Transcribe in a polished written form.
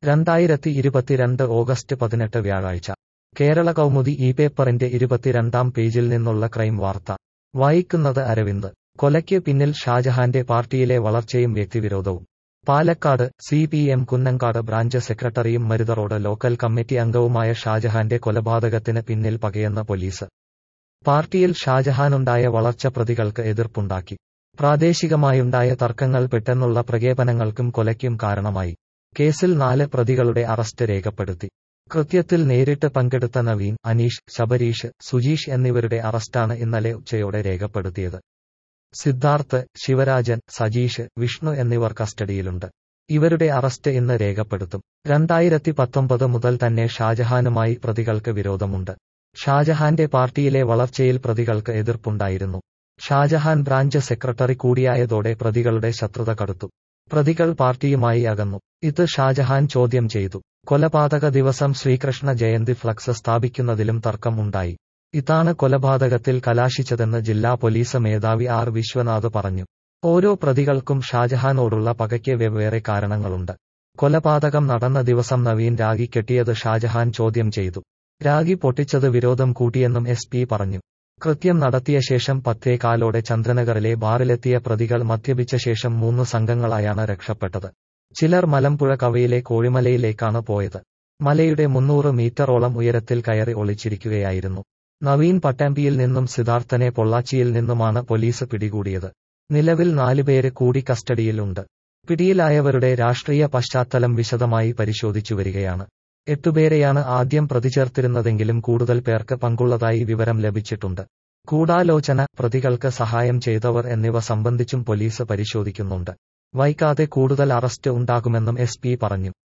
2022 August 18 വ്യാഴാഴ്ച കേരള കൗമുദി ഈ പേപ്പറിന്റെ 22-ാം പേജിൽ നിന്നുള്ള ക്രൈം വാർത്ത. വായിക്കുന്നത് അരവിന്ദ്. കൊലയ്ക്ക് പിന്നിൽ ഷാജഹാന്റെ പാർട്ടിയിലെ വളർച്ചയും വ്യക്തിവിരോധവും. പാലക്കാട് CPM കുന്നങ്കാട് ബ്രാഞ്ച് സെക്രട്ടറിയും മരുത റോഡ് ലോക്കൽ കമ്മിറ്റി അംഗവുമായ ഷാജഹാന്റെ കൊലപാതകത്തിന് പിന്നിൽ പകയെന്ന പോലീസ്. പാർട്ടിയിൽ ഷാജഹാനുണ്ടായ വളർച്ച പ്രതികൾക്ക് എതിർപ്പുണ്ടാക്കി. പ്രാദേശികമായുണ്ടായ തർക്കങ്ങൾ പെട്ടെന്നുള്ള പ്രകേപനങ്ങൾക്കും കൊലയ്ക്കും കാരണമായി. കേസിൽ 4 പ്രതികളുടെ അറസ്റ്റ് രേഖപ്പെടുത്തി. കൃത്യത്തിൽ നേരിട്ട് പങ്കെടുത്ത നവീൻ, അനീഷ്, ശബരീഷ്, സുജീഷ് എന്നിവരുടെ അറസ്റ്റാണ് ഇന്നലെ ഉച്ചയോടെ രേഖപ്പെടുത്തിയത്. സിദ്ധാർത്ഥ്, ശിവരാജൻ, സജീഷ്, വിഷ്ണു എന്നിവർ കസ്റ്റഡിയിലുണ്ട്. ഇവരുടെ അറസ്റ്റ് ഇന്ന് രേഖപ്പെടുത്തും. 2019 മുതൽ തന്നെ ഷാജഹാനുമായി പ്രതികൾക്ക് വിരോധമുണ്ട്. ഷാജഹാന്റെ പാർട്ടിയിലെ വളർച്ചയിൽ പ്രതികൾക്ക് എതിർപ്പുണ്ടായിരുന്നു. ഷാജഹാൻ ബ്രാഞ്ച് സെക്രട്ടറി കൂടിയായതോടെ പ്രതികളുടെ ശത്രുത കടുത്തു. പ്രതികൾ പാർട്ടിയുമായി അകന്നു. ഇത് ഷാജഹാൻ ചോദ്യം ചെയ്തു. കൊലപാതക ദിവസം ശ്രീകൃഷ്ണ ജയന്തി ഫ്ലക്സ് സ്ഥാപിക്കുന്നതിലും തർക്കം ഉണ്ടായി. ഇതാണ് കൊലപാതകത്തിൽ കലാശിച്ചതെന്ന് ജില്ലാ പോലീസ് മേധാവി R വിശ്വനാഥ് പറഞ്ഞു. ഓരോ പ്രതികൾക്കും ഷാജഹാനോടുള്ള പകയ്ക്ക് വെവ്വേറെ കാരണങ്ങളുണ്ട്. കൊലപാതകം നടന്ന ദിവസം നവീൻ രാഗി കെട്ടിയത് ഷാജഹാൻ ചോദ്യം ചെയ്തു. രാഗി പൊട്ടിച്ചത് വിരോധം കൂട്ടിയെന്നും SP പറഞ്ഞു. കൃത്യം നടത്തിയ ശേഷം 10:15 ചന്ദ്രനഗറിലെ ബാറിലെത്തിയ പ്രതികൾ മദ്യപിച്ച ശേഷം 3 സംഘങ്ങളായാണ് രക്ഷപ്പെട്ടത്. ചിലർ മലമ്പുഴ കവയിലെ കോഴിമലയിലേക്കാണ് പോയത്. മലയുടെ 300 മീറ്ററോളം ഉയരത്തിൽ കയറി ഒളിച്ചിരിക്കുകയായിരുന്നു. നവീൻ പട്ടാമ്പിയിൽ നിന്നും സിദ്ധാർത്ഥനെ പൊള്ളാച്ചിയിൽ നിന്നുമാണ് പോലീസ് പിടികൂടിയത്. നിലവിൽ 4 പേര് കൂടി കസ്റ്റഡിയിൽ ഉണ്ട്. പിടിയിലായവരുടെ രാഷ്ട്രീയ പശ്ചാത്തലം വിശദമായി പരിശോധിച്ചുവരികയാണ്. 8 പേരെയാണ് ആദ്യം പ്രതിചേർത്തിരുന്നതെങ്കിലും കൂടുതൽ പേർക്ക് പങ്കുള്ളതായി വിവരം ലഭിച്ചിട്ടുണ്ട്. ഗൂഢാലോചന, പ്രതികൾക്ക് സഹായം ചെയ്തവർ എന്നിവ സംബന്ധിച്ചും പോലീസ് പരിശോധിക്കുന്നുണ്ട്. വൈകാതെ കൂടുതൽ അറസ്റ്റ് ഉണ്ടാകുമെന്നും SP പറഞ്ഞു.